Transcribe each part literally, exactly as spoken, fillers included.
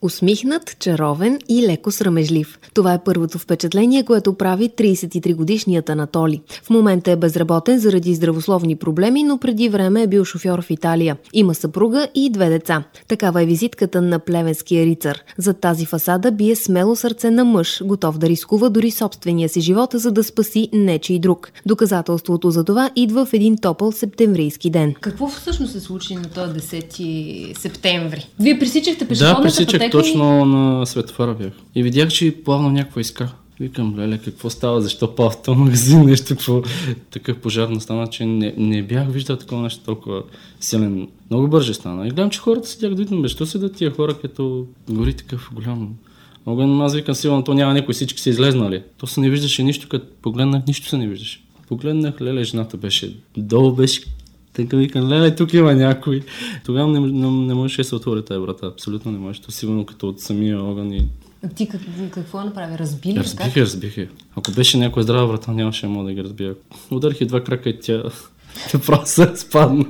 Усмихнат, чаровен и леко срамежлив. Това е първото впечатление, което прави тридесет и три годишният Анатолий. В момента е безработен заради здравословни проблеми, но преди време е бил шофьор в Италия. Има съпруга и две деца. Такава е визитката на плевенския рицар. Зад тази фасада бие смело сърце на мъж, готов да рискува дори собствения си живот, за да спаси нечий друг. Доказателството за това идва в един топъл септемврийски ден. Какво всъщност се случи на този десети септември? Вие пресичахте пешеходната Да, пресичах пътека точно на светофара бях. И видях, че плавно някаква иска. Викам, леле, какво става, защо пал в този магазин, нещо, какво такъв пожар настана, че не, не бях виждал такова нещо толкова силен. Много бърже стана. И гледам, че хората седях да видим, бе, що се да тия хора, като гори такъв голям. Много аз викам, сигурно, то няма някой, всички са излезнали. То се не виждаше нищо, като погледнах, нищо се не виждаше. Погледнах, леле, жената беше долу, беше. Така викам, леле, тук има някой. Тогава не, не, не можеше да се отвори тази врата. Абсолютно не можеше. То сигурно като от самия огън и... А ти как, какво направи? Разбили? Разбиха, разбиха. Ако беше някоя здрава врата, нямаше мога да ги разбия. Ударих и два крака и тя просто спадна.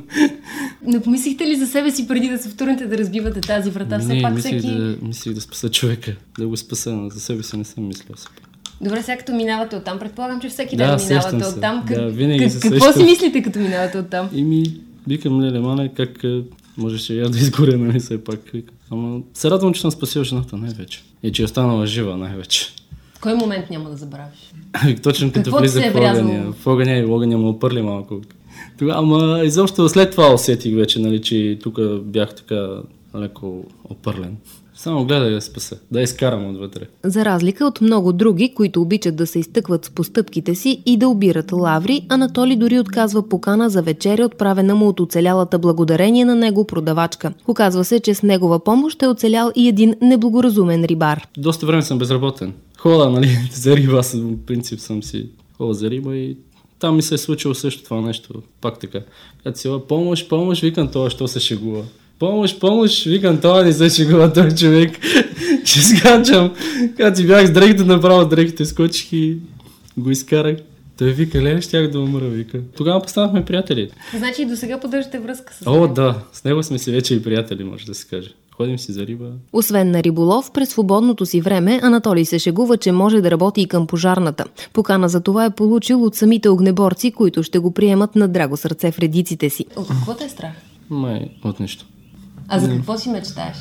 Не помислихте ли за себе си преди да се втурнете да разбивате тази врата? Все не, пак мислих, всеки... да, мислих да спаса човека. Да го спаса, но за себе си не съм мислил. Добре, сега като минавате оттам, предполагам, че всеки да, ден минавате оттам. Да, как, винаги се какво си мислите, като минавате оттам? И ми викам, леле, мале, как можеше я да изгоря, нали, все пак. Викам. Ама се радвам, че съм спасил жената най-вече. И че е останала жива най-вече. Кой момент няма да забравиш? Точно като влиза в огъня. В огъня и огъня му опърли малко. Тогава, ама изобщо след това усетих вече, нали, че тук бях така леко опърлен. Само гледай да спаса, да изкарам отвътре. За разлика от много други, които обичат да се изтъкват с постъпките си и да обират лаври, Анатолий дори отказва покана за вечеря, отправена му от оцелялата благодарение на него продавачка. Оказва се, че с негова помощ е оцелял и един неблагоразумен рибар. Доста време съм безработен. Хода, нали, за риба, аз в принцип съм си хода за риба и там ми се е случило също това нещо. Пак така. Като си помощ, помощ, викам това, що се шегува. Помощ, помощ, викам, това не се шегува този човек. Ще скачам. Когато си бях с дрехите, направо дрехите скочих и го изкарах. Той вика, леле, щях да умра, вика. Тогава постанахме приятели. Значи и до сега поддържате връзка с него? О, да. С него сме си вече и приятели, може да се каже. Ходим си за риба. Освен на риболов, през свободното си време Анатолий се шегува, че може да работи и към пожарната. Покана за това е получил от самите огнеборци, които ще го приемат на драго сърце в редиците си. От какво те е страх? Май, от нищо. А за какво си мечтаеш?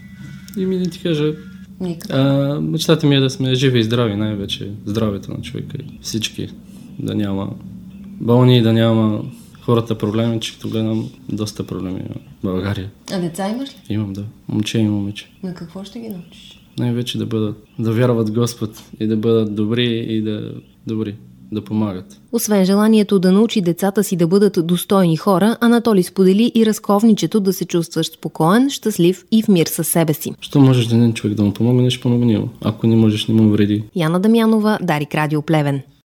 И ми да ти кажа, а, мечтата ми е да сме живи и здрави, най-вече здравето на човека и всички. Да няма болни, да няма хората проблеми, че като гледам доста проблеми в България. А деца имаш ли? Имам, да. Момче и момиче. На какво ще ги научиш? Най-вече да бъдат, да вярват в Господ и да бъдат добри и да добри. Да помагат. Освен желанието да научи децата си да бъдат достойни хора, Анатолий сподели и разковничето да се чувстваш спокоен, щастлив и в мир със себе си. Що можеш да един човек да му помогне, ще помогне. Ако не можеш, не му вреди. Яна Дамянова, Дарик Радио Плевен.